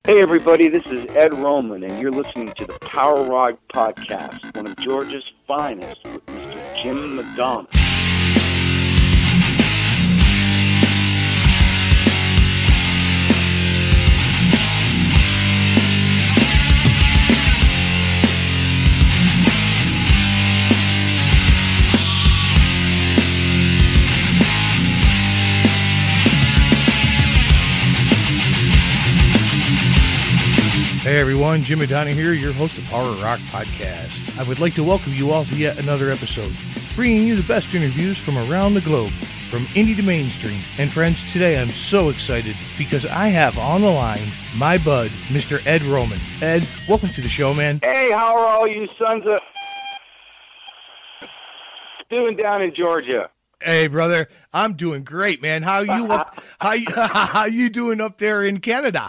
Hey everybody, this is Ed Roman, and you're listening to the Power Rock Podcast, one of Georgia's finest, with Mr. Jim Madonna. Hey everyone, Jim Madonna here, your host of Power Rock Podcast. I would like to welcome you all to yet another episode, bringing you the best interviews from around the globe, from indie to mainstream. And friends, today I'm so excited because I have on the line my bud, Mr. Ed Roman. Ed, welcome to the show, man. Hey, how are all you sons of doing down in Georgia? Hey brother, I'm doing great, man. How you doing up there in Canada?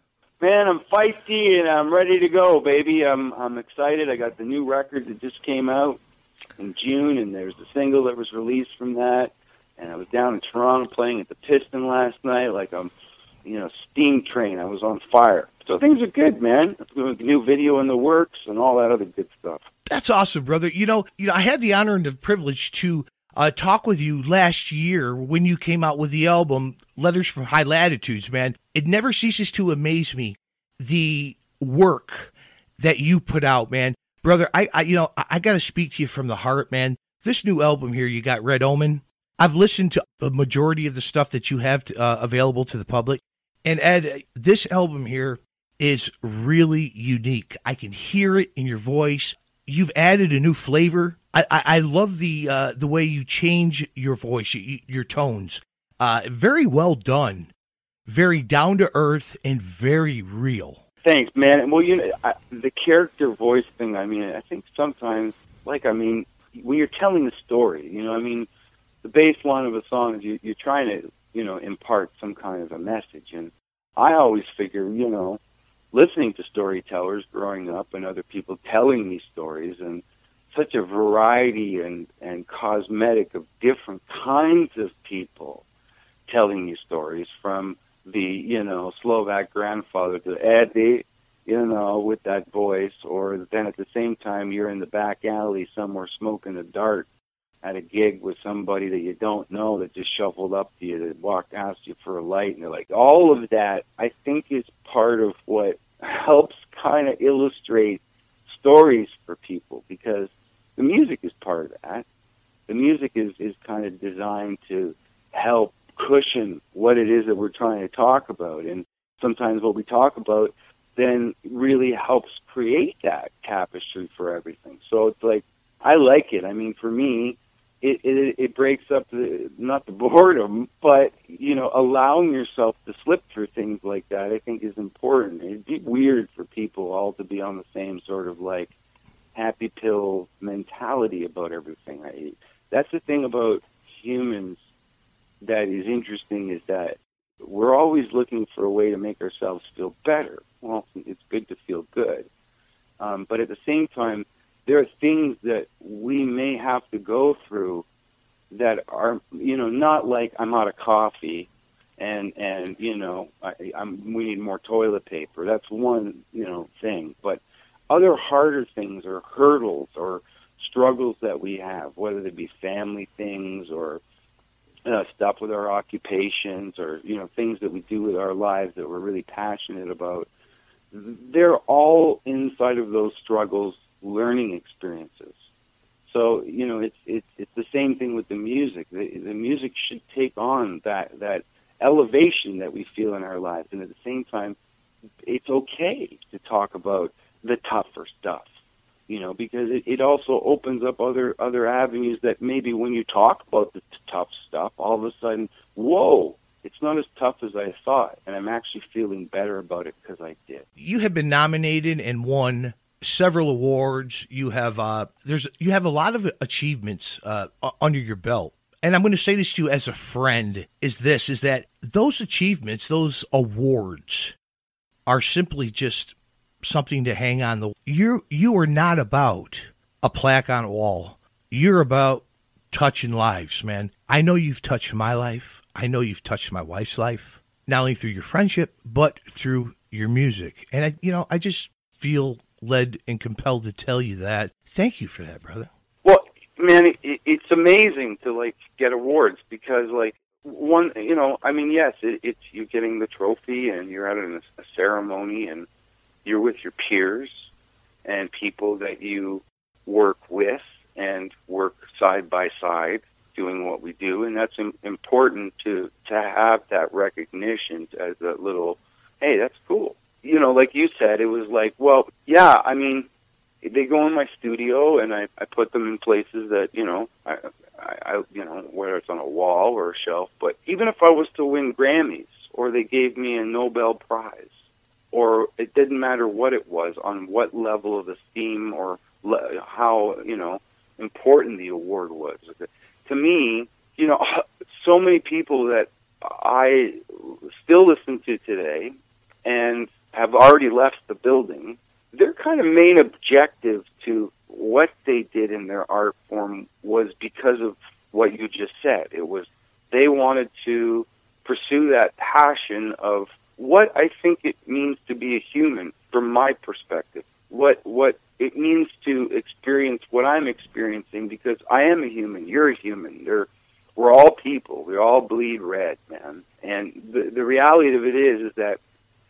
Man, I'm feisty and I'm ready to go, baby. I'm excited. I got the new record that just came out in June, and there's a single that was released from that. And I was down in Toronto playing at the Piston last night, like I'm, steam train. I was on fire. So things are good, man. A new video in the works and all that other good stuff. That's awesome, brother. I had the honor and the privilege to talk with you last year when you came out with the album Letters from High Latitudes, man. It never ceases to amaze me, the work that you put out, man. Brother, I got to speak to you from the heart, man. This new album here, you got Red Omen. I've listened to a majority of the stuff that you have available to the public. And Ed, this album here is really unique. I can hear it in your voice. You've added a new flavor. I love the way you change your voice, your tones. Very well done, very down to earth, and very real. Thanks, man. Well, the character voice thing. I think sometimes, when you're telling a story, the bass line of a song is you're trying to, impart some kind of a message. And I always figure, listening to storytellers growing up and other people telling me stories and such a variety and cosmetic of different kinds of people telling me stories, from the, Slovak grandfather to Eddie, with that voice, or then at the same time you're in the back alley somewhere smoking a dart at a gig with somebody that you don't know that just shuffled up to you, that asked you for a light, and they're like, all of that, I think, is part of what helps kind of illustrate stories for people, because the music is part of that. The music is kind of designed to help cushion what it is that we're trying to talk about. And sometimes what we talk about then really helps create that tapestry for everything. So it's like, I like it. For me, it breaks up not the boredom, but, allowing yourself to slip through things like that, I think, is important. It'd be weird for people all to be on the same sort of happy pill mentality about everything. That's the thing about humans that is interesting, is that we're always looking for a way to make ourselves feel better. Well, it's good to feel good. But at the same time, there are things that we may have to go through that are, not like I'm out of coffee and we need more toilet paper. That's one, thing. But other harder things or hurdles or struggles that we have, whether they be family things or stuff with our occupations or, things that we do with our lives that we're really passionate about, they're all inside of those struggles learning experiences. So, it's the same thing with the music. The music should take on that elevation that we feel in our lives. And at the same time, it's okay to talk about the tougher stuff, because it also opens up other avenues that maybe when you talk about the tough stuff, all of a sudden, whoa, it's not as tough as I thought, and I'm actually feeling better about it because I did. You have been nominated and won several awards. You have you have a lot of achievements under your belt. And I'm going to say this to you as a friend, is that those achievements, those awards, are simply just something to hang on the. You are not about a plaque on a wall. You're about touching lives, man. I know you've touched my life. I know you've touched my wife's life, not only through your friendship, but through your music. And I just feel led and compelled to tell you that. Thank you for that, brother. Well, man, it's amazing to like get awards because like one, I mean, yes, it's you getting the trophy and you're at a ceremony and you're with your peers and people that you work with and work side by side doing what we do, and that's important to have that recognition as a little, hey, that's cool. Like you said, it was like, well, yeah, I mean, they go in my studio and I put them in places that, I whether it's on a wall or a shelf, but even if I was to win Grammys or they gave me a Nobel Prize, or it didn't matter what it was, on what level of esteem or how, important the award was. To me, so many people that I still listen to today and have already left the building, their kind of main objective to what they did in their art form was because of what you just said. It was they wanted to pursue that passion of what I think it means to be a human from my perspective, what it means to experience what I'm experiencing, because I am a human, you're a human, we're all people, we all bleed red, man. And the reality of it is that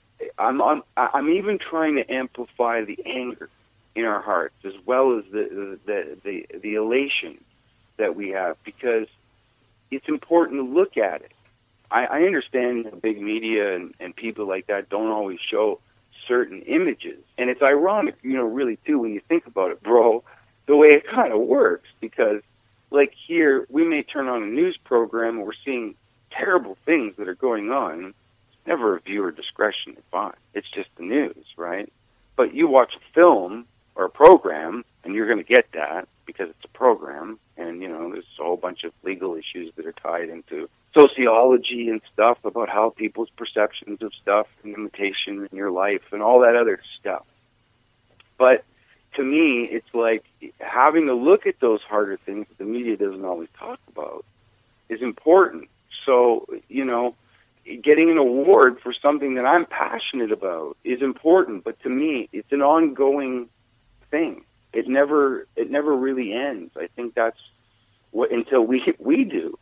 I'm even trying to amplify the anger in our hearts as well as the elation that we have, because it's important to look at it. I understand big media and people like that don't always show certain images. And it's ironic, really, too, when you think about it, bro, the way it kind of works. Because, like here, we may turn on a news program and we're seeing terrible things that are going on. It's never a viewer discretion to find. It's just the news, right? But you watch a film or a program, and you're going to get that because it's a program. And, there's a whole bunch of legal issues that are tied into sociology and stuff about how people's perceptions of stuff and imitation in your life and all that other stuff. But to me, it's like having to look at those harder things that the media doesn't always talk about is important. So, getting an award for something that I'm passionate about is important, but to me, it's an ongoing thing. It never really ends. I think that's what, until we do.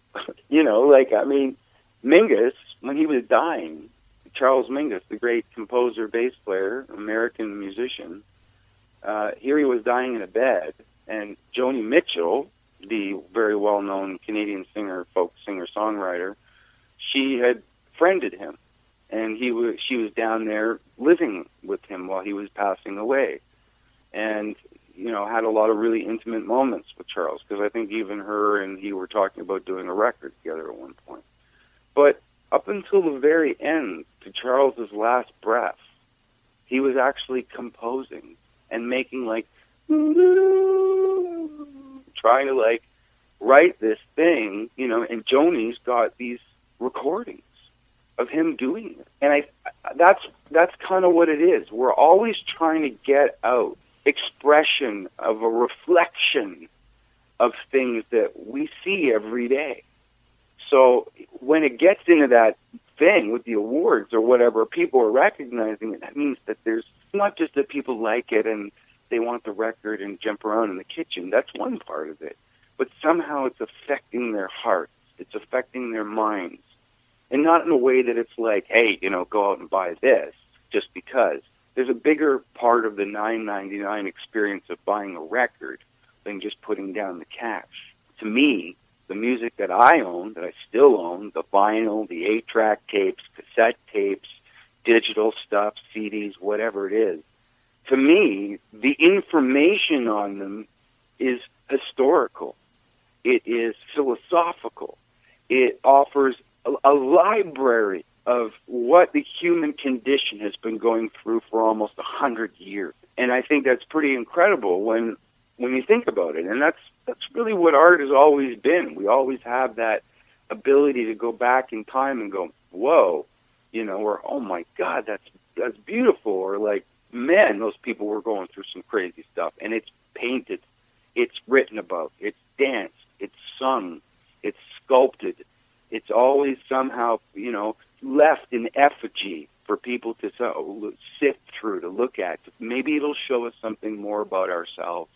Mingus, when he was dying, Charles Mingus, the great composer, bass player, American musician, here he was dying in a bed, and Joni Mitchell, the very well-known Canadian singer, folk singer-songwriter, she had friended him, and she was down there living with him while he was passing away, and had a lot of really intimate moments with Charles, because I think even her and he were talking about doing a record together at one point. But up until the very end, to Charles's last breath, he was actually composing and making trying to write this thing, and Joni's got these recordings of him doing it. And that's kind of what it is. We're always trying to get out expression of a reflection of things that we see every day. So when it gets into that thing with the awards or whatever, people are recognizing it, that means that there's not just that people like it and they want the record and jump around in the kitchen. That's one part of it. But somehow it's affecting their hearts. It's affecting their minds. And not in a way that it's like, hey, go out and buy this just because. There's a bigger part of the $9.99 experience of buying a record than just putting down the cash. To me, the music that I own, that I still own, the vinyl, the 8-track tapes, cassette tapes, digital stuff, CDs, whatever it is, to me, the information on them is historical. It is philosophical. It offers a library of what the human condition has been going through for almost 100 years. And I think that's pretty incredible when you think about it. And that's really what art has always been. We always have that ability to go back in time and go, whoa, or, oh my God, that's beautiful. Or man, those people were going through some crazy stuff. And it's painted, it's written about, it's danced, it's sung, it's sculpted. It's always somehow, left in effigy for people to sift through, to look at. Maybe it'll show us something more about ourselves,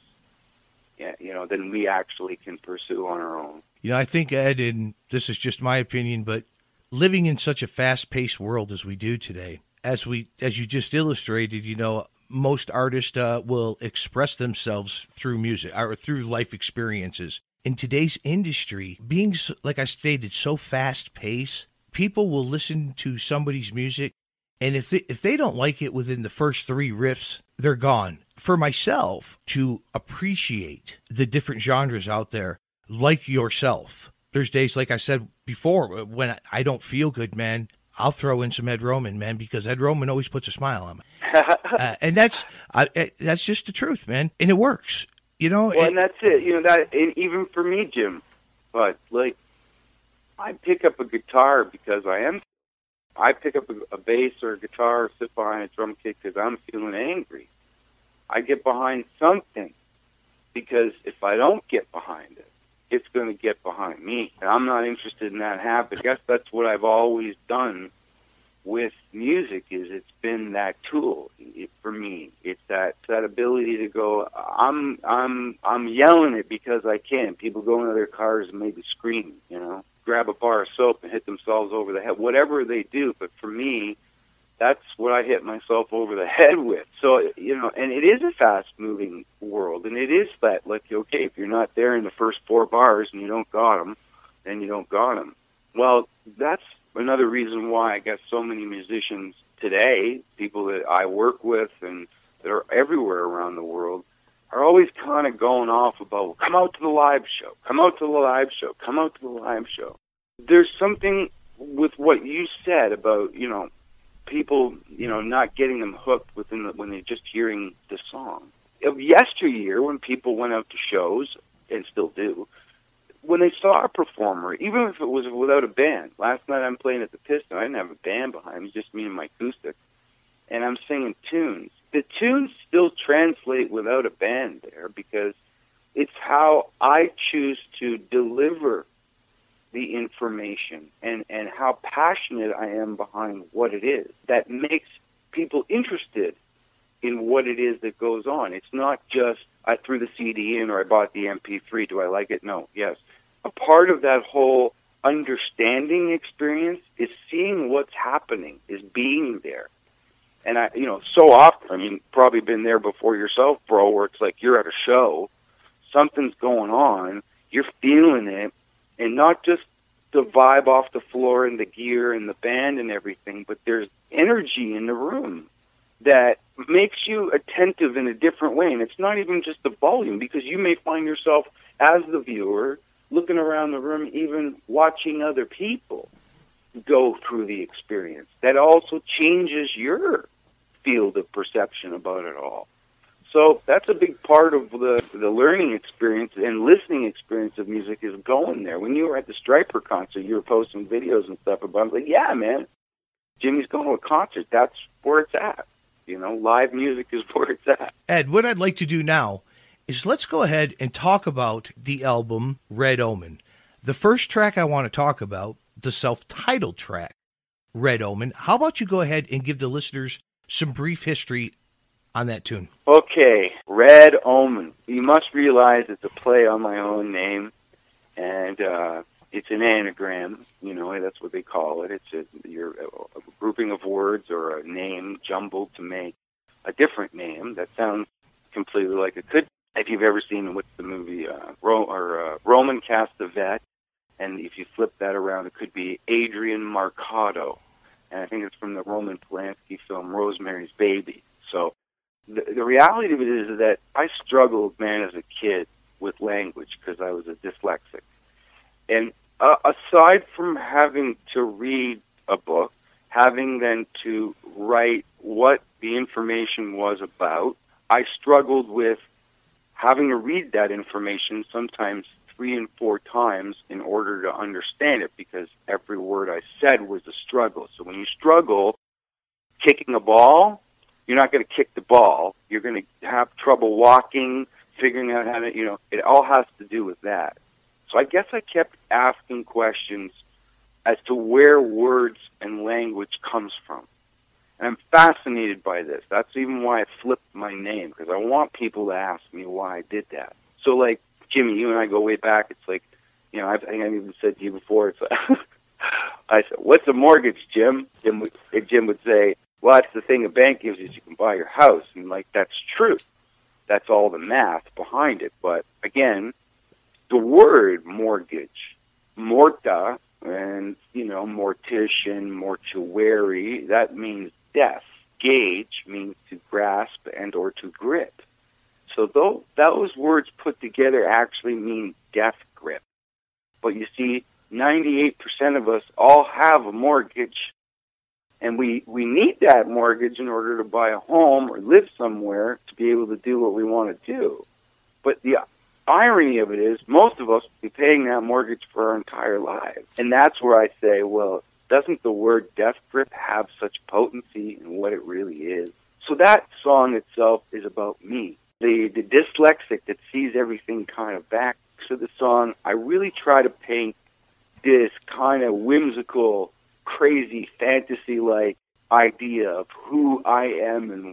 than we actually can pursue on our own. I think, Ed, and this is just my opinion, but living in such a fast-paced world as we do today, as you just illustrated, most artists will express themselves through music or through life experiences. In today's industry, being, like I stated, so fast-paced, people will listen to somebody's music, and if they don't like it within the first 3 riffs, they're gone. For myself, to appreciate the different genres out there, like yourself, there's days, like I said before, when I don't feel good, man, I'll throw in some Ed Roman, man, because Ed Roman always puts a smile on me. And that's just the truth, man. And it works, Well, and that's it, and even for me, Jim, but like, I pick up a guitar because I pick up a bass or a guitar or sit behind a drum kit because I'm feeling angry. I get behind something because if I don't get behind it, it's going to get behind me. And I'm not interested in that habit. I guess that's what I've always done with music, is it's been that tool for me. It's that ability to go, I'm yelling it because I can. People go into their cars and maybe scream, grab a bar of soap and hit themselves over the head, whatever they do. But for me, that's what I hit myself over the head with. So, and it is a fast-moving world, and it is that, like, okay, if you're not there in the first 4 bars and you don't got them, then you don't got them. Well, that's another reason why I guess so many musicians today, people that I work with and that are everywhere around the world, are always kind of going off about, well, come out to the live show, come out to the live show, come out to the live show. There's something with what you said about, people, not getting them hooked when they're just hearing the song. Of yesteryear, when people went out to shows, and still do, when they saw a performer, even if it was without a band. Last night I'm playing at the Piston. I didn't have a band behind me, just me and my acoustic. And I'm singing tunes. The tunes still translate without a band there because it's how I choose to deliver the information and how passionate I am behind what it is that makes people interested in what it is that goes on. It's not just I threw the CD in or I bought the MP3. Do I like it? No. Yes. A part of that whole understanding experience is seeing what's happening, is being there. And so often, probably been there before yourself, bro, where it's like you're at a show, something's going on, you're feeling it, and not just the vibe off the floor and the gear and the band and everything, but there's energy in the room that makes you attentive in a different way. And it's not even just the volume, because you may find yourself, as the viewer, looking around the room, even watching other people go through the experience. That also changes your field of perception about it all. So that's a big part of the learning experience and listening experience of music, is going there. When you were at the Stryper concert, you were posting videos and stuff about it. I was like, yeah, man, Jimmy's going to a concert. That's where it's at. Live music is where it's at. Ed, what I'd like to do now is let's go ahead and talk about the album Red Omen. The first track I want to talk about, the self-titled track, Red Omen. How about you go ahead and give the listeners some brief history on that tune? Okay, Red Omen. You must realize it's a play on my own name, and it's an anagram. That's what they call it. It's a grouping of words or a name jumbled to make a different name that sounds completely like it could. If you've ever seen what's the movie Roman Castevet, and if you flip that around, it could be Adrian Marcato, and I think it's from the Roman Polanski film Rosemary's Baby. So the reality of it is that I struggled, man, as a kid with language because I was a dyslexic. And aside from having to read a book, having then to write what the information was about, I struggled with having to read that information sometimes 3 and 4 times in order to understand it, because every word I said was a struggle. So when you struggle kicking a ball, you're not going to kick the ball. You're going to have trouble walking, figuring out how to, it all has to do with that. So I guess I kept asking questions as to where words and language comes from. And I'm fascinated by this. That's even why I flipped my name, because I want people to ask me why I did that. So, like, Jimmy, you and I go way back. It's like, you know, I think I've even said to you before, it's like, I said, what's a mortgage, Jim? Jim would say, well, that's the thing a bank gives you so you can buy your house. And, like, that's true. That's all the math behind it. But, again, the word mortgage, morta, and, you know, mortician, mortuary, that means death. Gauge means to grasp and or to grip. So those words put together actually mean death grip. But you see, 98% of us all have a mortgage, and we need that mortgage in order to buy a home or live somewhere to be able to do what we want to do. But the irony of it is most of us will be paying that mortgage for our entire lives. And that's where I say, well, doesn't the word death grip have such potency in what it really is? So that song itself is about me. The dyslexic that sees everything kind of back to the song, I really try to paint this kind of whimsical, crazy, fantasy-like idea of who I am and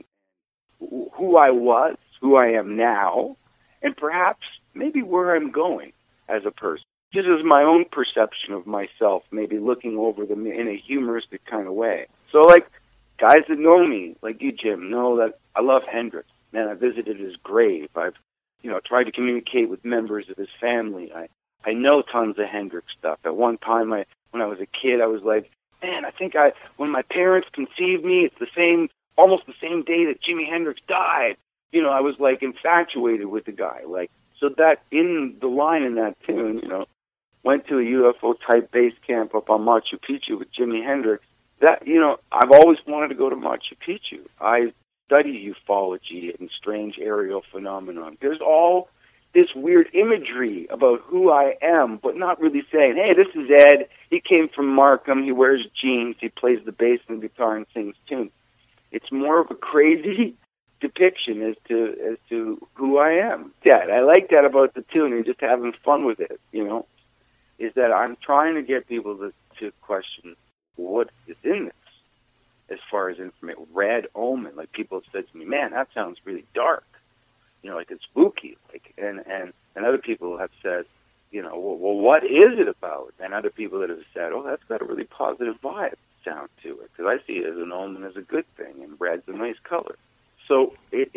who I was, who I am now, and perhaps maybe where I'm going as a person. This is my own perception of myself, maybe looking over them in a humoristic kind of way. So, like, guys that know me, like you, Jim, know that I love Hendrix. Man, I visited his grave. I've, you know, tried to communicate with members of his family. I know tons of Hendrix stuff. At one time, when I was a kid, I was like, man, I think when my parents conceived me, it's almost the same day that Jimi Hendrix died. You know, I was like infatuated with the guy. Like, so that in the line in that tune, you know, went to a UFO type base camp up on Machu Picchu with Jimi Hendrix. That, you know, I've always wanted to go to Machu Picchu. I study ufology and strange aerial phenomenon. There's all this weird imagery about who I am, but not really saying, hey, this is Ed. He came from Markham. He wears jeans. He plays the bass and the guitar and sings tunes. It's more of a crazy depiction as to who I am. Yeah, I like that about the tune and just having fun with it, you know, is that I'm trying to get people to question what is in this. As far as information, Red Omen, like people have said to me, man, that sounds really dark, you know, like it's spooky, like, and other people have said, you know, well, what is it about? And other people that have said, oh, that's got a really positive vibe sound to it, because I see it as an omen as a good thing, and red's a nice color. So,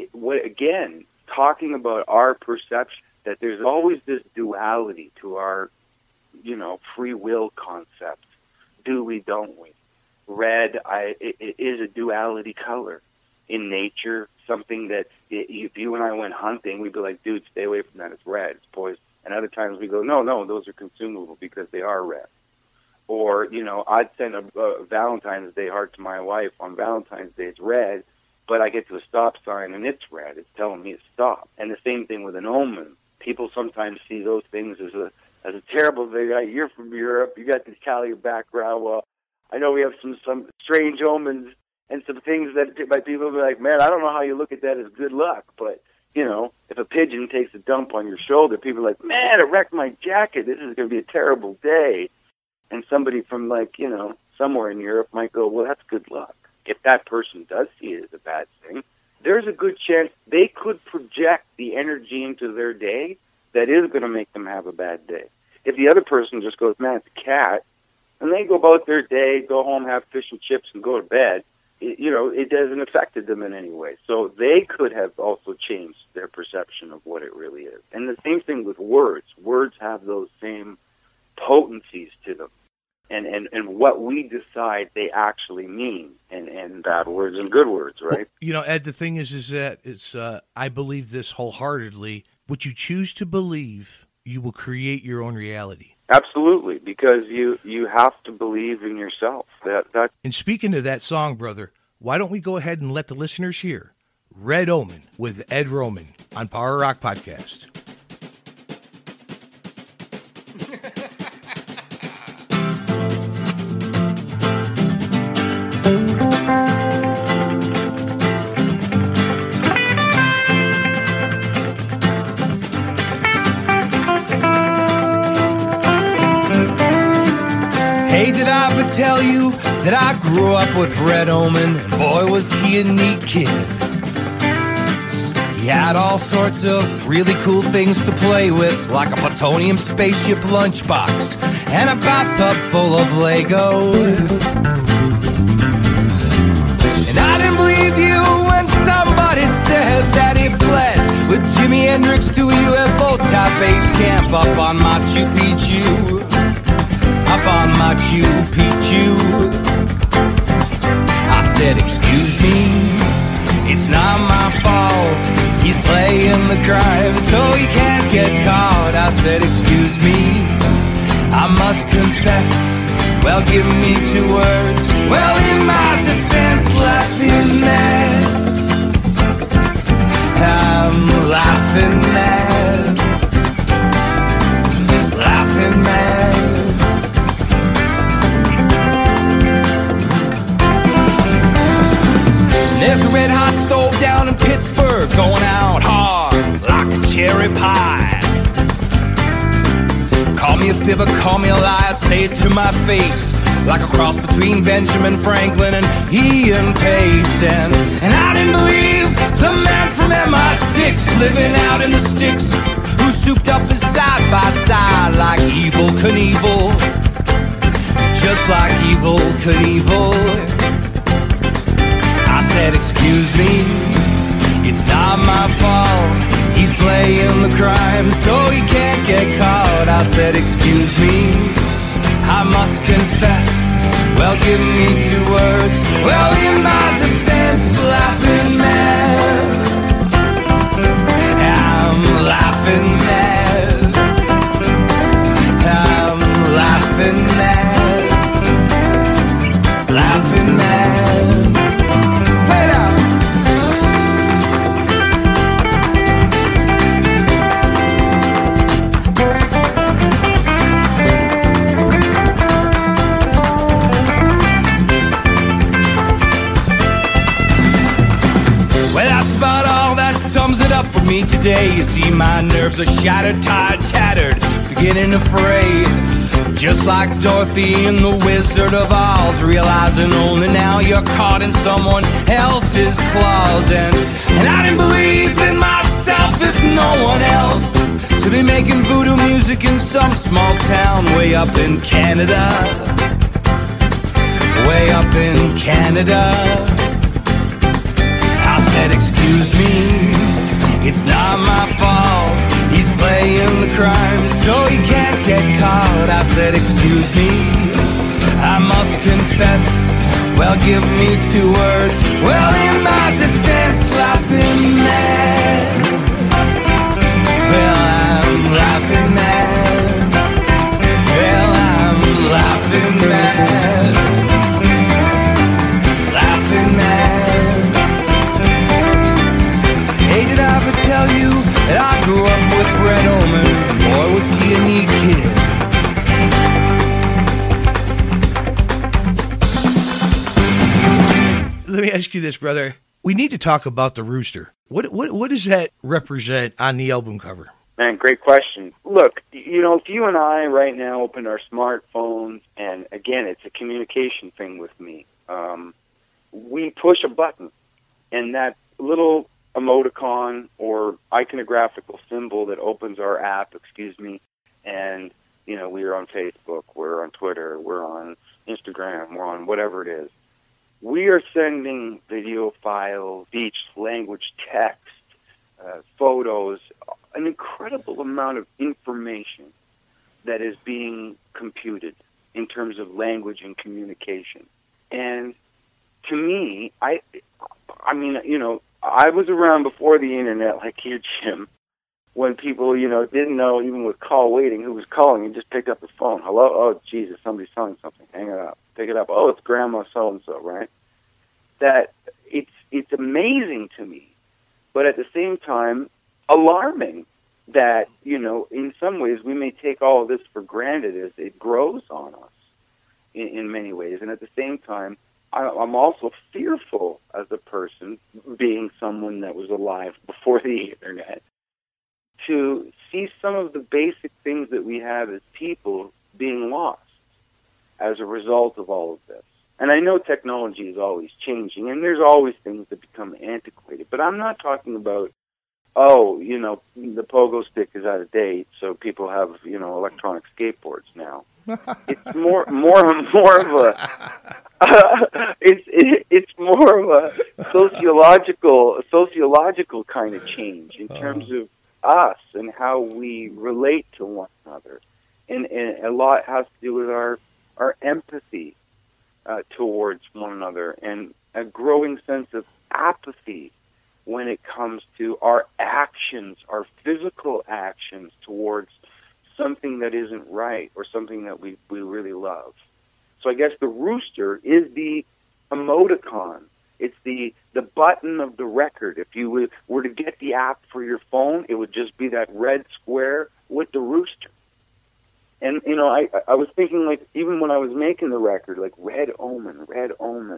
again, talking about our perception, that there's always this duality to our, you know, free will concept. Do we, don't we? Red, it is a duality color in nature, something that if you and I went hunting, we'd be like, dude, stay away from that, it's red, it's poison. And other times we go, no, those are consumable because they are red. Or, you know, I'd send a Valentine's Day heart to my wife on Valentine's Day, it's red, but I get to a stop sign and it's red, it's telling me to stop. And the same thing with an omen. People sometimes see those things as a terrible thing. You're from Europe, you got this Cali background, well, I know we have some strange omens and some things that by people be like, man, I don't know how you look at that as good luck, but, you know, if a pigeon takes a dump on your shoulder, people are like, man, it wrecked my jacket, this is going to be a terrible day. And somebody from, like, you know, somewhere in Europe might go, well, that's good luck. If that person does see it as a bad thing, there's a good chance they could project the energy into their day that is going to make them have a bad day. If the other person just goes, man, it's a cat, and they go about their day, go home, have fish and chips, and go to bed, you know, it doesn't affect them in any way. So they could have also changed their perception of what it really is. And the same thing with words. Words have those same potencies to them. And what we decide they actually mean, and bad words and good words, right? Well, you know, Ed, the thing is that it's I believe this wholeheartedly. What you choose to believe, you will create your own reality. Absolutely, because you have to believe in yourself. That. And speaking of that song, brother, why don't we go ahead and let the listeners hear Red Omen with Ed Roman on Power Rock Podcast. Hey, did I ever tell you that I grew up with Red Omen, and boy was he a neat kid. He had all sorts of really cool things to play with, like a plutonium spaceship lunchbox and a bathtub full of Lego. And I didn't believe you when somebody said that he fled with Jimi Hendrix to a UFO type base camp up on Machu Picchu. Up on Machu Picchu. I said, excuse me, it's not my fault. He's playing the crime so he can't get caught. I said, excuse me, I must confess. Well, give me 2 words. Well, in my defense, laughing mad. I'm laughing mad. Laughing mad. There's a red hot stove down in Pittsburgh, going out hard like a cherry pie. Call me a fibber, call me a liar, say it to my face, like a cross between Benjamin Franklin and Ian Pace. And I didn't believe the man from MI6 living out in the sticks, who souped up his side by side like Evel Knievel, just like Evel Knievel. I said, excuse me, it's not my fault. He's playing the crime so he can't get caught. I said, excuse me, I must confess. Well, give me 2 words. Well, in my defense, laughing mad. I'm laughing mad. I'm laughing mad. Laughing mad. Sums it up for me today. You see, my nerves are shattered, tired, tattered, beginning to fray. Just like Dorothy in The Wizard of Oz, realizing only now you're caught in someone else's claws. And I didn't believe in myself, if no one else, to be making voodoo music in some small town way up in Canada. Way up in Canada. I said, excuse me, it's not my fault. He's playing the crime so he can't get caught. I said, excuse me, I must confess. Well, give me 2 words. Well, in my defense, laughing mad. Well, I'm laughing mad. Well, I'm laughing mad. Laughing mad. Hey, did I ever tell you that I grew up with Red Omen? Boy, was he a neat kid. Let me ask you this, brother. We need to talk about the rooster. What does that represent on the album cover? Man, great question. Look, you know, if you and I right now open our smartphones, and again, it's a communication thing with me, we push a button, and that little emoticon or iconographical symbol that opens our app, and, you know, we're on Facebook, we're on Twitter, we're on Instagram, we're on whatever it is. We are sending video files, speech, language, text, photos, an incredible amount of information that is being computed in terms of language and communication. And to me, I mean, you know, I was around before the internet, like you, Jim, when people, you know, didn't know, even with call waiting, who was calling and just picked up the phone. Hello? Oh, Jesus, somebody's selling something. Hang it up. Pick it up. Oh, it's Grandma so-and-so, right? That it's amazing to me, but at the same time, alarming that, you know, in some ways we may take all of this for granted as it grows on us in many ways. And at the same time, I'm also fearful as a person, being someone that was alive before the internet, to see some of the basic things that we have as people being lost as a result of all of this. And I know technology is always changing, and there's always things that become antiquated. But I'm not talking about, the pogo stick is out of date, so people have, electronic skateboards now. It's more of a it's more of a sociological kind of change in terms of us and how we relate to one another, and a lot has to do with our empathy towards one another, and a growing sense of apathy when it comes to our actions, our physical actions towards something that isn't right or something that we really love. So I guess the rooster is the emoticon. It's the button of the record. If you were to get the app for your phone, it would just be that red square with the rooster. And, I was thinking, like, even when I was making the record, like, red omen, red,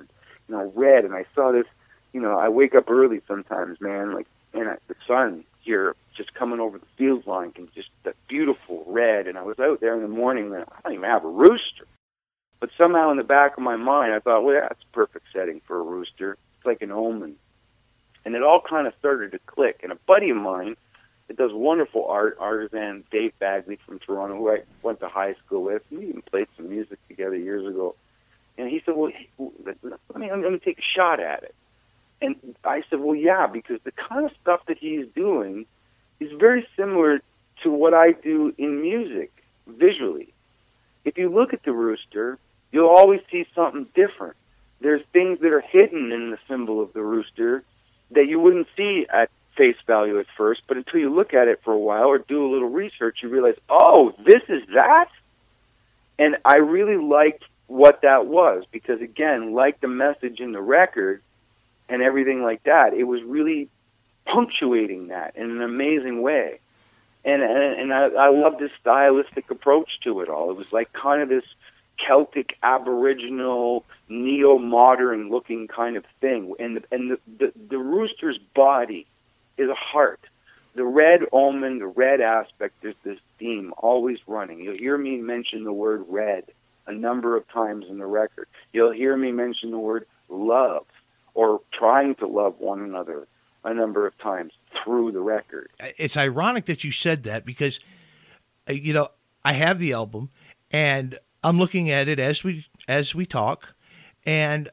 and I saw this, I wake up early sometimes, man, like, and the sun here just coming over the field line, and just that beautiful red, and I was out there in the morning, and I don't even have a rooster. But somehow in the back of my mind, I thought, well, that's a perfect setting for a rooster. It's like an omen. And it all kind of started to click. And a buddy of mine that does wonderful art, artisan Dave Bagley from Toronto, who I went to high school with, we even played some music together years ago. And he said, well, let me take a shot at it. And I said, well, yeah, because the kind of stuff that he's doing is very similar to what I do in music, visually. If you look at the rooster, you'll always see something different. There's things that are hidden in the symbol of the rooster that you wouldn't see at face value at first, but until you look at it for a while or do a little research, you realize, oh, this is that? And I really liked what that was because, again, like the message in the record and everything like that, it was really punctuating that in an amazing way. And I love this stylistic approach to it all. It was like kind of this Celtic, Aboriginal, neo-modern looking kind of thing. And the rooster's body is a heart. The red omen, the red aspect, there's this theme always running. You'll hear me mention the word red a number of times in the record. You'll hear me mention the word love or trying to love one another a number of times through the record. It's ironic that you said that because, I have the album and I'm looking at it as we talk, and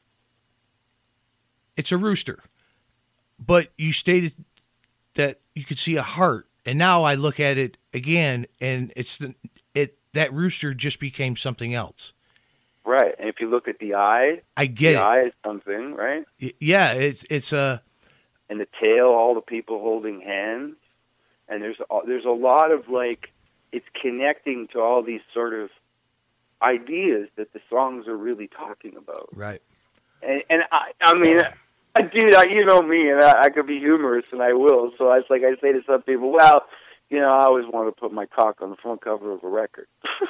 it's a rooster. But you stated that you could see a heart, and now I look at it again, and that rooster just became something else. Right, and if you look at the eye, the eye is something, right? Yeah, it's a. And the tail, all the people holding hands, and there's a lot of it's connecting to all these sort of ideas that the songs are really talking about. Right. And I mean, dude, you know me, and I could be humorous, and I will. So it's like I say to some people, well, I always want to put my cock on the front cover of a record.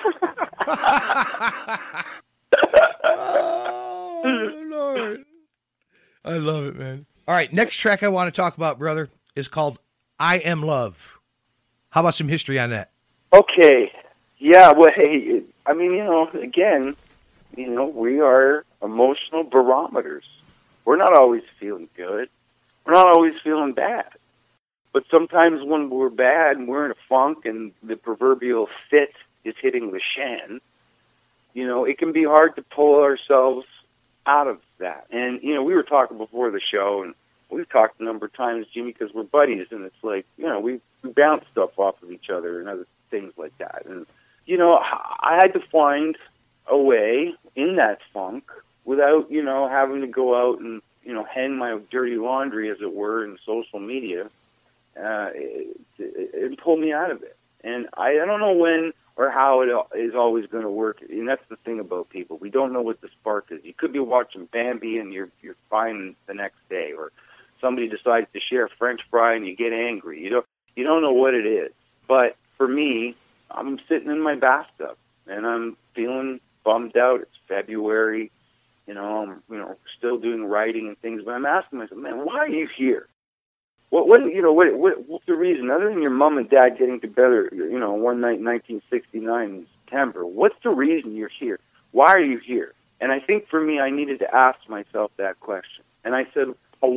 Oh, Lord. I love it, man. All right, next track I want to talk about, brother, is called I Am Love. How about some history on that? Okay. Yeah, well, hey, I mean, again, we are emotional barometers. We're not always feeling good. We're not always feeling bad. But sometimes when we're bad and we're in a funk and the proverbial fit is hitting the shan, it can be hard to pull ourselves out of that. And, we were talking before the show, and we've talked a number of times, Jimmy, because we're buddies, and it's like, we bounce stuff off of each other and other things like that. And, I had to find a way in that funk without, having to go out and, hang my dirty laundry, as it were, in social media, and pull me out of it. And I don't know when or how it is always going to work. And that's the thing about people. We don't know what the spark is. You could be watching Bambi and you're fine the next day, or somebody decides to share a French fry and you get angry. You don't know what it is. But for me, I'm sitting in my bathtub and I'm feeling bummed out. It's February. I'm still doing writing and things, but I'm asking myself, man, why are you here? What's the reason, other than your mom and dad getting together, one night in 1969 in September? What's the reason you're here? Why are you here? And I think for me, I needed to ask myself that question. And I said,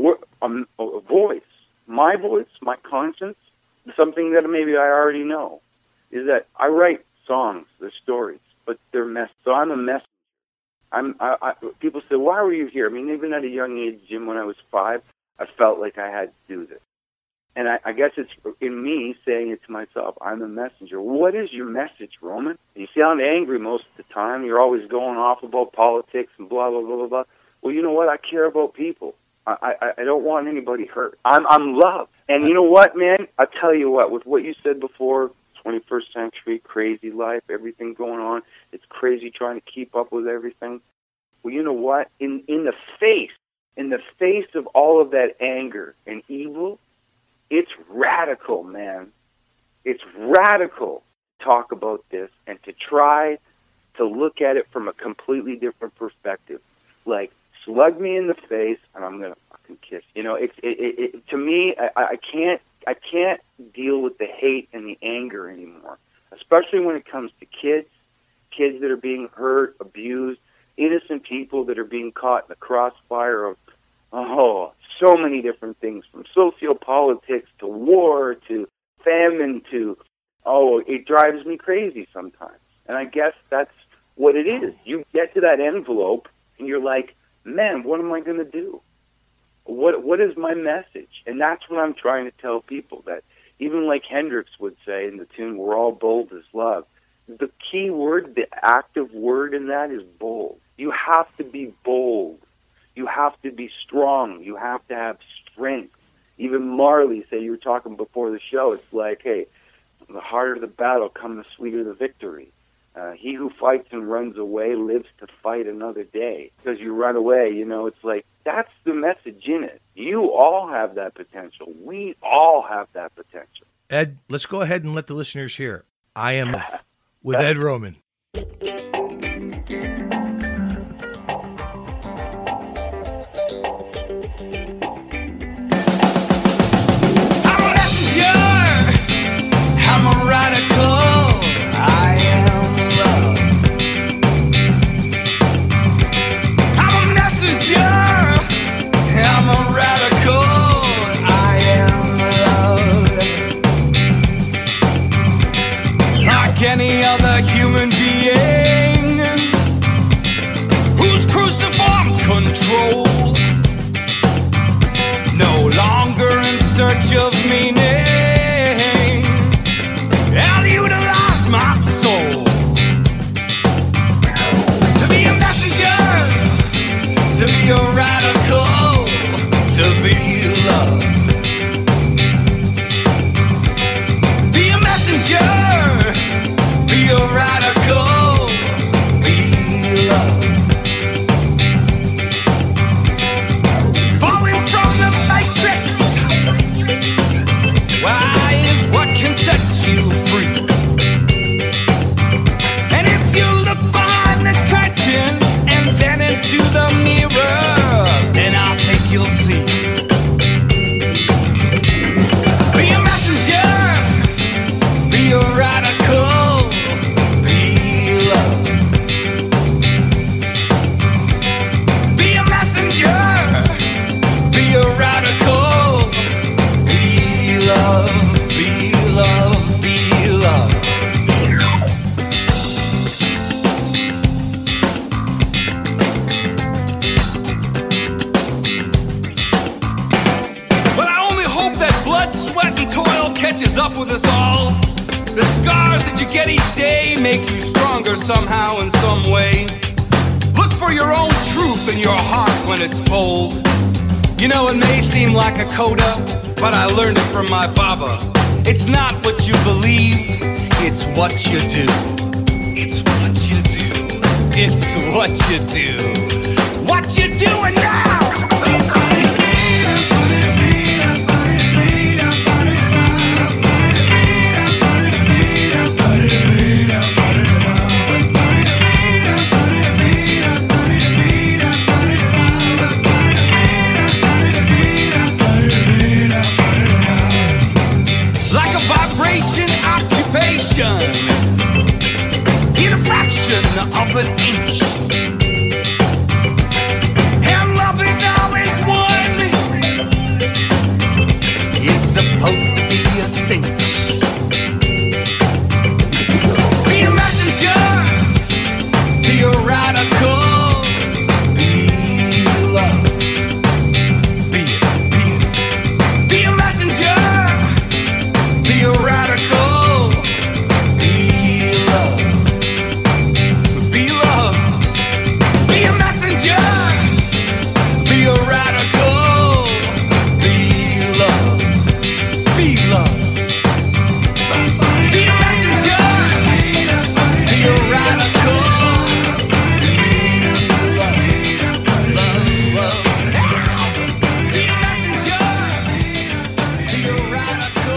a voice, my conscience, something that maybe I already know, is that I write songs, they're stories, but they're so I'm a messenger. People say, why were you here? I mean, even at a young age, Jim, when I was 5, I felt like I had to do this. And I guess it's in me saying it to myself, I'm a messenger. What is your message, Roman? You sound angry most of the time. You're always going off about politics and blah, blah, blah, blah, blah. Well, you know what? I care about people. I don't want anybody hurt. I'm love. And you know what, man? I'll tell you what, with what you said before, 21st century, crazy life, everything going on, it's crazy trying to keep up with everything. Well, you know what? In the face of all of that anger and evil, it's radical, man. It's radical to talk about this and to try to look at it from a completely different perspective. Like, slug me in the face, and I'm gonna fucking kiss. You know, to me, I can't deal with the hate and the anger anymore, especially when it comes to kids that are being hurt, abused, innocent people that are being caught in the crossfire of so many different things, from sociopolitics to war to famine to, it drives me crazy sometimes. And I guess that's what it is. You get to that envelope and you're like, man, what am I going to do? What is my message? And that's what I'm trying to tell people, that even like Hendrix would say in the tune, we're all bold as love. The key word, the active word in that is bold. You have to be bold. You have to be strong. You have to have strength. Even Marley, say you were talking before the show, it's like, hey, the harder the battle, come the sweeter the victory. He who fights and runs away lives to fight another day. Because you run away, you know, it's like, that's the message in it. You all have that potential. We all have that potential. Ed, let's go ahead and let the listeners hear I Am with Ed Roman. I'm a radical, I am love. I'm a messenger, I'm a radical, I am love. Like any other human being who's cruciform control, no longer in search of meaning, I'll utilize my soul to be a messenger, to be a radical, to be loved. Be a messenger, be a radical, be loved. Falling from the matrix, why is what can set you free. And if you look behind the curtain and then into the mirror, then I think you'll see. Be a messenger, be a radical, be loved. Be a messenger, be a radical, be loved, be loved, be loved. But I only hope that blood, sweat, and toil catches up with us all. The scars that you get each day make you stronger somehow in some way. Look for your own truth in your heart when it's bold. You know, it may seem like a coda, but I learned it from my Baba. It's not what you believe, it's what you do. It's what you do. It's what you do. It's what you're doing now. In a fraction of an inch, supposed to be a savior. Be a messenger, be a radical, be love. Be a messenger, be a radical, be love. Be love, be a messenger, be a radical, be love, be love. Be a messenger, be a radical, be love, love, love. Be a messenger, be a radical.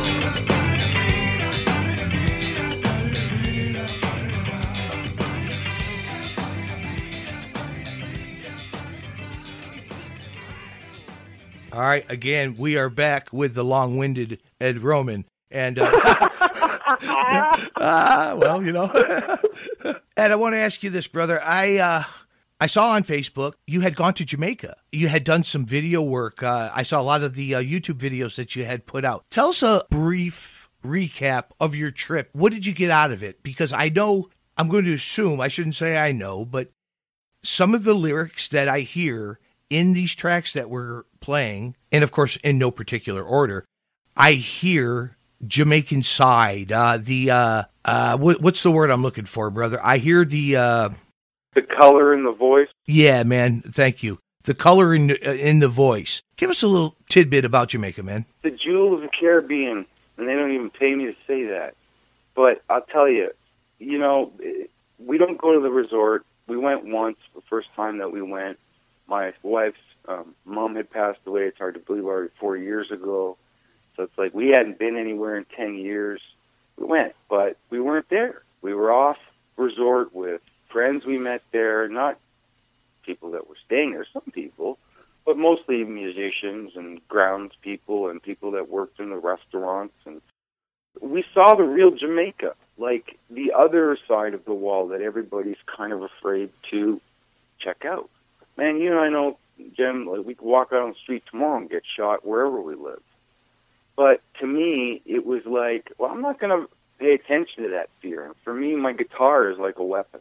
All right, again, we are back with the long-winded Ed Roman. And, well, you know. Ed, I want to ask you this, brother. I saw on Facebook you had gone to Jamaica. You had done some video work. I saw a lot of the YouTube videos that you had put out. Tell us a brief recap of your trip. What did you get out of it? Because I know, I'm going to assume, I shouldn't say I know, but some of the lyrics that I hear in these tracks that we're playing, and of course in no particular order, I hear Jamaican side. What's the word I'm looking for, brother? I hear the color in the voice. Yeah, man. Thank you. The color in the voice. Give us a little tidbit about Jamaica, man. The jewel of the Caribbean, and they don't even pay me to say that. But I'll tell you, you know, we don't go to the resort. We went once, the first time that we went. My wife's mom had passed away. It's hard to believe, already 4 years ago. So it's like we hadn't been anywhere in 10 years. We went, but we weren't there. We were off resort with friends we met there, not people that were staying there, some people, but mostly musicians and grounds people and people that worked in the restaurants. And we saw the real Jamaica, like the other side of the wall that everybody's kind of afraid to check out. Man, you and I know, Jim, like we could walk out on the street tomorrow and get shot wherever we live. But to me, it was like, well, I'm not going to pay attention to that fear. For me, my guitar is like a weapon.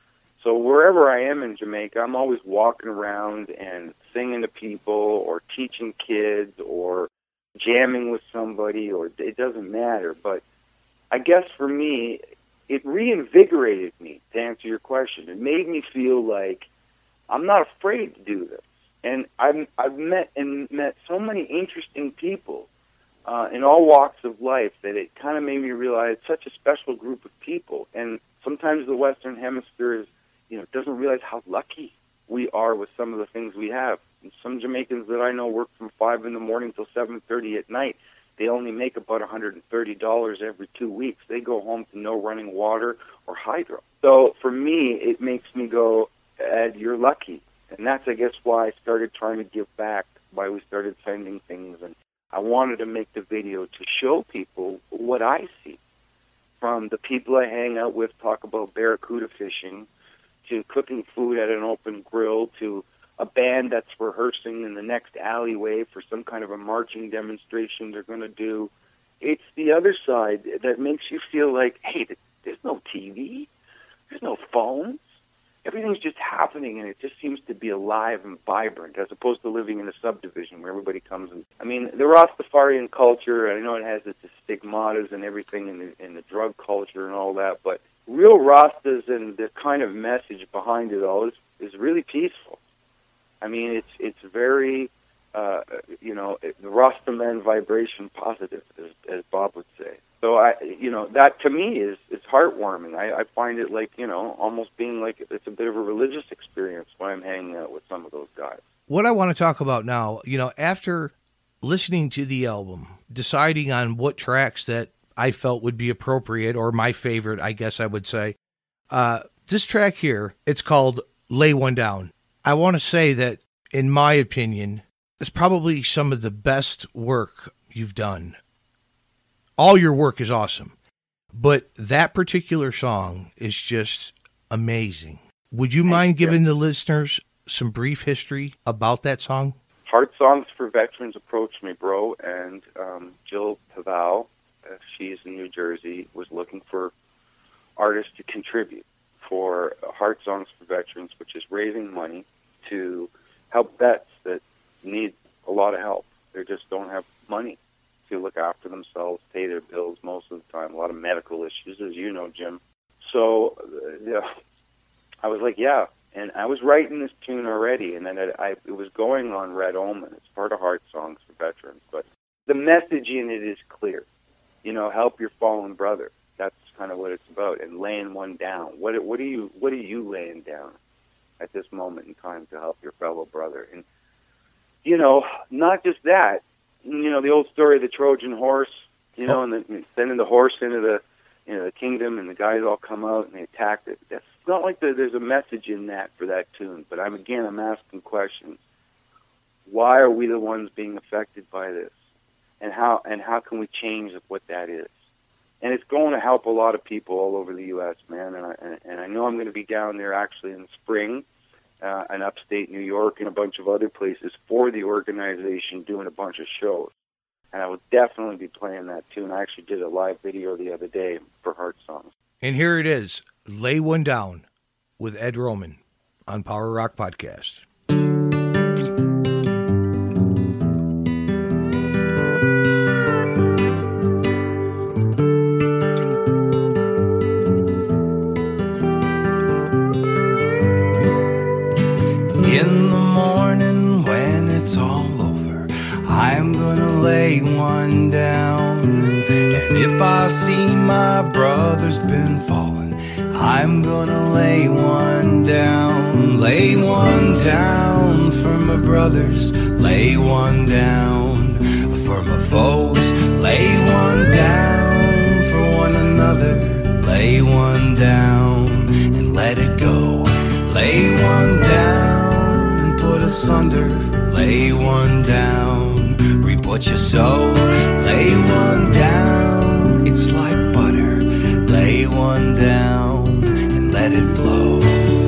So wherever I am in Jamaica, I'm always walking around and singing to people or teaching kids or jamming with somebody, or it doesn't matter. But I guess for me, it reinvigorated me, to answer your question. It made me feel like I'm not afraid to do this. And I've met so many interesting people in all walks of life that it kind of made me realize such a special group of people. And sometimes the Western Hemisphere is, you know, doesn't realize how lucky we are with some of the things we have. And some Jamaicans that I know work from 5 in the morning till 7:30 at night. They only make about $130 every 2 weeks. They go home to no running water or hydro. So for me, it makes me go, Ed, you're lucky. And that's, I guess, why I started trying to give back, why we started sending things. And I wanted to make the video to show people what I see. From the people I hang out with, talk about barracuda fishing, to cooking food at an open grill, to a band that's rehearsing in the next alleyway for some kind of a marching demonstration they're going to do. It's the other side that makes you feel like, hey, there's no TV, there's no phones. Everything's just happening, and it just seems to be alive and vibrant, as opposed to living in a subdivision where everybody comes and... I mean, the Rastafarian culture, I know it has its stigmatas and everything in the drug culture and all that, but real Rastas and the kind of message behind it all is really peaceful. I mean, it's very, the Rastaman vibration positive, as Bob would say. So that to me is heartwarming. I find it like, almost being like it's a bit of a religious experience when I'm hanging out with some of those guys. What I want to talk about now, after listening to the album, deciding on what tracks that I felt would be appropriate, or my favorite, I guess I would say, this track here, it's called Lay One Down. I want to say that, in my opinion, it's probably some of the best work you've done. All your work is awesome, but that particular song is just amazing. Would you mind giving the listeners some brief history about that song? Heart Songs for Veterans approached me, bro, and Jill Paval, she's in New Jersey, was looking for artists to contribute for Heart Songs for Veterans, which is raising money to help vets that need a lot of help. They just don't have money to look after themselves, pay their bills most of the time, a lot of medical issues, as you know, Jim. So I was like, yeah. And I was writing this tune already, and then it was going on Red Omen. It's part of Heart Songs for Veterans. But the message in it is clear. You know, help your fallen brother. That's kind of what it's about. And laying one down. What are you laying down at this moment in time to help your fellow brother? And, you know, not just that. You know, the old story of the Trojan horse, you know, and sending the horse into the kingdom, and the guys all come out and they attack it. That's not like there's a message in that for that tune, but I'm asking questions. Why are we the ones being affected by this? And how can we change what that is? And it's going to help a lot of people all over the U.S., man. And I know I'm going to be down there actually in the spring, in upstate New York and a bunch of other places for the organization, doing a bunch of shows. And I will definitely be playing that tune. I actually did a live video the other day for Heart Songs. And here it is, Lay One Down with Ed Roman on Power Rock Podcast. In the morning when it's all over, I'm gonna lay one down. And if I see my brother's been falling, I'm gonna lay one down. Lay one down for my brothers. Lay one down for my foes. Lay one down for one another. Lay one down and let it go. Lay one down and put asunder. Lay one down, reap what you sow. Lay one down, it's like butter. Lay one down and let it flow.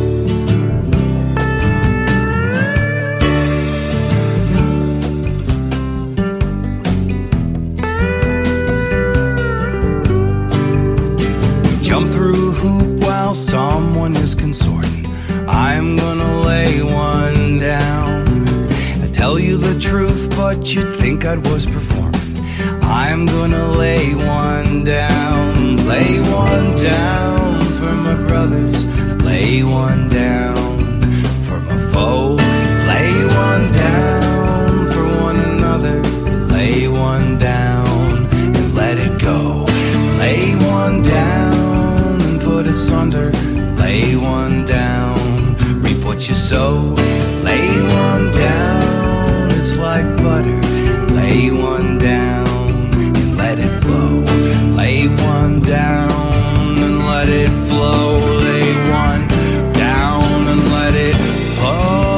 Jump through a hoop while someone is consorting. I'm gonna lay one down. I tell you the truth, but you'd think I was performing. I'm gonna lay one down. Lay one down for my brothers. Lay one down for my foe. Lay one down for one another. Lay one down and let it go. Lay one down and put asunder. Lay one down, reap what you sow. Lay one down, it's like butter. Lay one down and let it flow. Lay one down and let it flow. Lay one down and let it flow.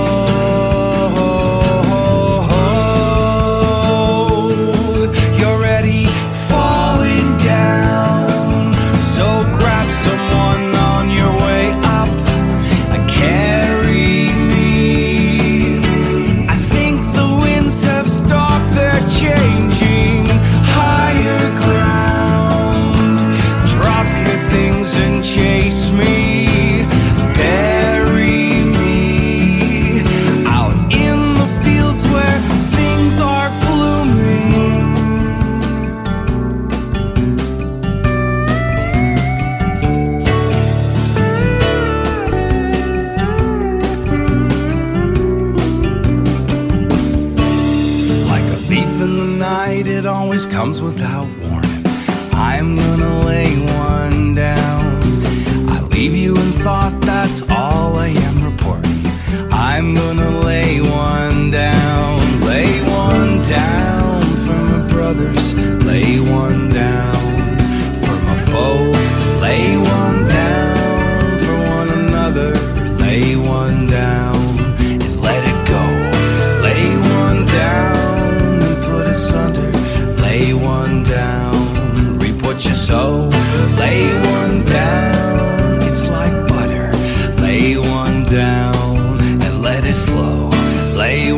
You're already falling down, so grab someone on your way up. Carry me. I think the winds have stopped their changing. Higher ground. Drop your things and chase me. Bury me out in the fields where things are blooming. Like a thief in the night, it always comes without warning. I'm gonna lay one down. I leave you in thought, that's all I am reporting. I'm gonna lay one down. Lay one down for my brothers. Lay one down for my foe. Lay one down for one another. Lay one down and let it go. Lay one down and put asunder. Lay one down, reap what you sow. Lay one down, it's like butter. Lay one down and let it flow. Lay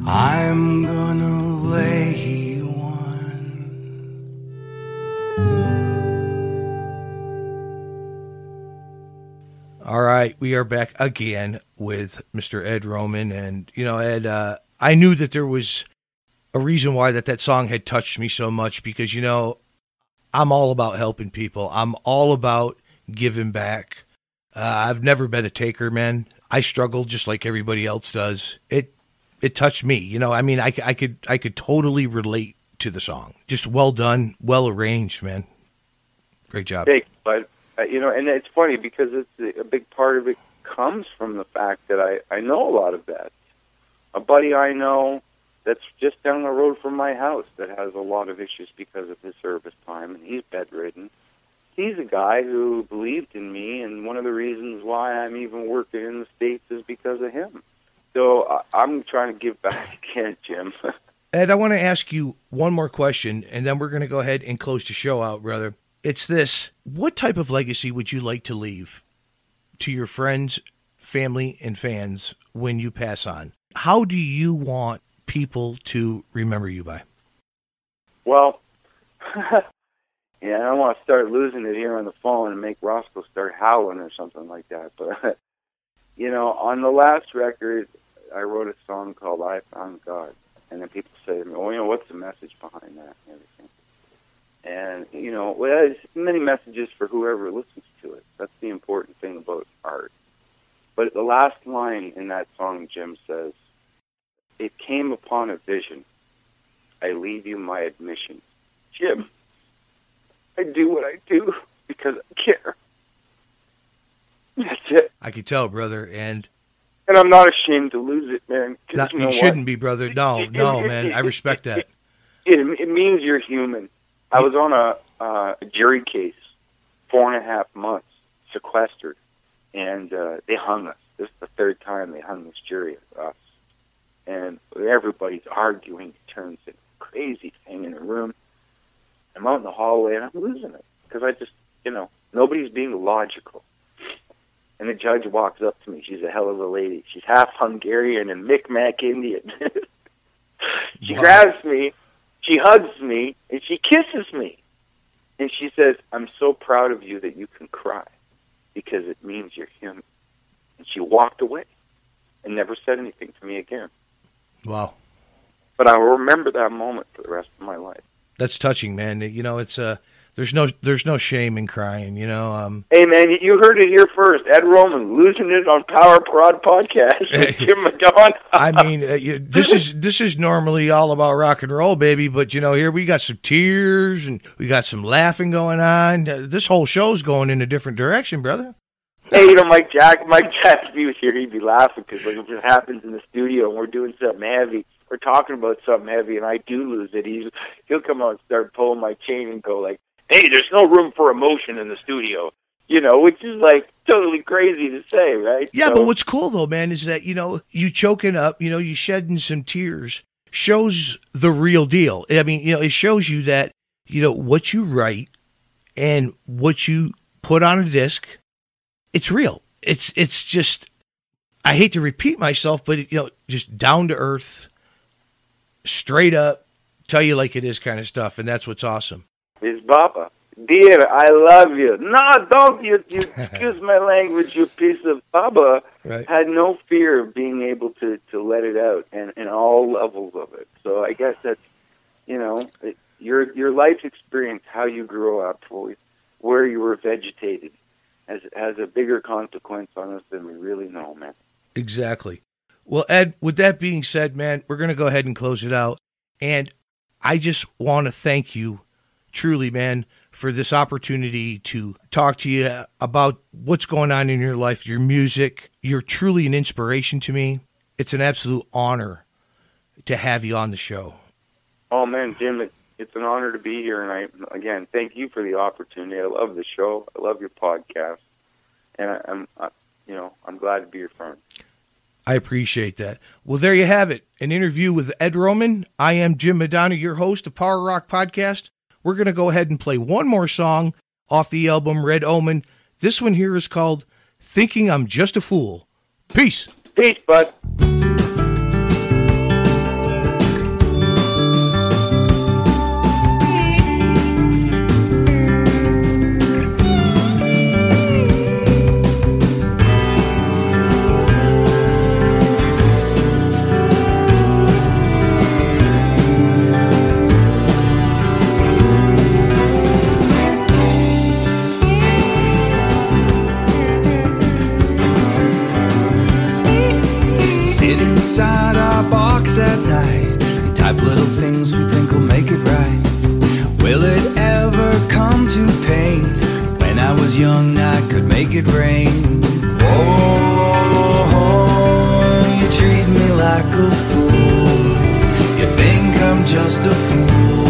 I'm gonna lay one. All right, we are back again with Mr. Ed Roman. And, you know, Ed, I knew that there was a reason why that song had touched me so much because, you know, I'm all about helping people. I'm all about giving back. I've never been a taker, man. I struggle just like everybody else does. It touched me. You know, I mean, I could totally relate to the song. Just well done, well arranged, man. Great job. Thanks, bud. You know, and it's funny because it's a big part of it comes from the fact that I know a lot of vets. A buddy I know that's just down the road from my house that has a lot of issues because of his service time, and he's bedridden. He's a guy who believed in me, and one of the reasons why I'm even working in the States is because of him. So I'm trying to give back again, Jim. Ed, I want to ask you one more question, and then we're going to go ahead and close the show out, brother. It's this. What type of legacy would you like to leave to your friends, family, and fans when you pass on? How do you want people to remember you by? Well, yeah, I don't want to start losing it here on the phone and make Roscoe start howling or something like that. But, you know, on the last record, I wrote a song called I Found God. And then people say to me, oh, you know, what's the message behind that and everything? And, you know, well, there's many messages for whoever listens to it. That's the important thing about art. But the last line in that song, Jim, says, it came upon a vision. I leave you my admission. Jim, I do what I do because I care. That's it. I can tell, brother, and I'm not ashamed to lose it, man. You shouldn't be, brother. No, man, I respect that. It means you're human. I was on a jury case, 4.5 months, sequestered, and they hung us. This is the third time they hung this jury at us. And everybody's arguing. It turns into a crazy thing in a room. I'm out in the hallway, and I'm losing it because I just, you know, nobody's being logical. And the judge walks up to me. She's a hell of a lady. She's half Hungarian and Mi'kmaq Indian. She grabs me, she hugs me, and she kisses me. And she says, I'm so proud of you that you can cry because it means you're human. And she walked away and never said anything to me again. Wow. But I will remember that moment for the rest of my life. That's touching, man. You know, it's there's no shame in crying, you know. Hey, man, you heard it here first. Ed Roman losing it on Power Prod Podcast with Jim Madonna. I mean, this is normally all about rock and roll, baby, but you know, here we got some tears and we got some laughing going on. This whole show's going in a different direction, brother. Hey, you know, Mike Jack, if he was here, he'd be laughing because like, if it happens in the studio and we're doing something heavy, we're talking about something heavy, and I do lose it, he'll come out and start pulling my chain and go like, hey, there's no room for emotion in the studio, you know, which is like totally crazy to say, right? Yeah, but what's cool though, man, is that, you know, you choking up, you know, you shedding some tears shows the real deal. I mean, you know, it shows you that, you know, what you write and what you put on a disc, it's real. It's just, I hate to repeat myself, but, you know, just down to earth, straight up, tell you like it is kind of stuff, and that's what's awesome. It's Baba. Dear, I love you. No, don't you excuse my language, you piece of Baba. Right. Had no fear of being able to let it out, and in all levels of it. So I guess that's, you know, your life experience, how you grew up, where you were vegetated, has a bigger consequence on us than we really know, man. Exactly. Well, Ed, with that being said, man, we're going to go ahead and close it out. And I just want to thank you, truly, man, for this opportunity to talk to you about what's going on in your life, your music. You're truly an inspiration to me. It's an absolute honor to have you on the show. Oh, man, Jim, it's an honor to be here. And again, thank you for the opportunity. I love the show. I love your podcast. And I'm glad to be your friend. I appreciate that. Well, there you have it. An interview with Ed Roman. I am Jim Madonna, your host of Power Rock Podcast. We're going to go ahead and play one more song off the album Red Omen. This one here is called Thinking I'm Just a Fool. Peace. Peace, bud. sit inside our box at night and type little things we think will make it right. Will it ever come to pain? When I was young, I could make it rain. Oh, you treat me like a fool. You think I'm just a fool.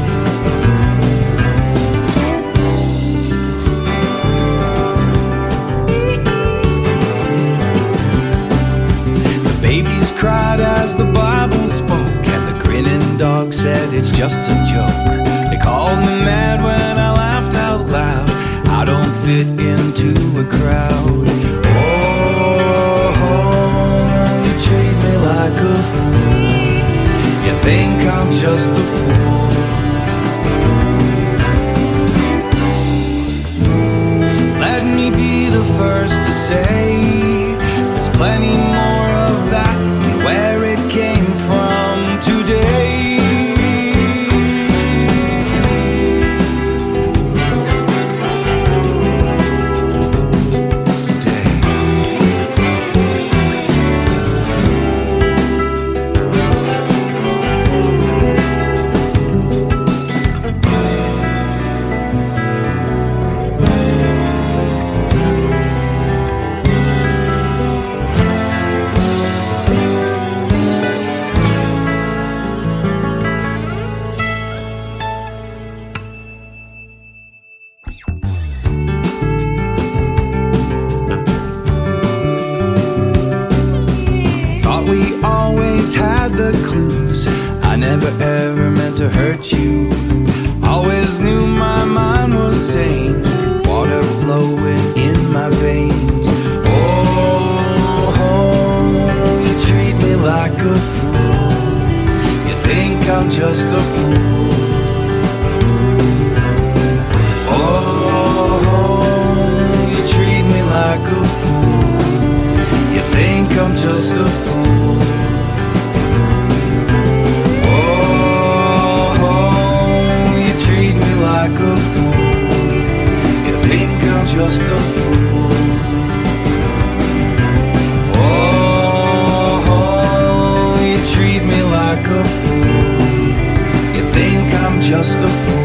The babies cried as the Bible spoke, and the grinning dog said it's just a joke. They called me mad when I laughed out loud. I don't fit into a crowd. Oh, you treat me like a fool. You think I'm just a fool. Let me be the first to say there's plenty more of that and where it came from today. Had the clues. I never ever meant to hurt you. Always knew my mind was sane. Water flowing in my veins. Oh, you treat me like a fool. You think I'm just a fool. Oh, you treat me like a fool. You think I'm just a fool. Like a fool. You think I'm just a fool. Oh, you treat me like a fool. You think I'm just a fool.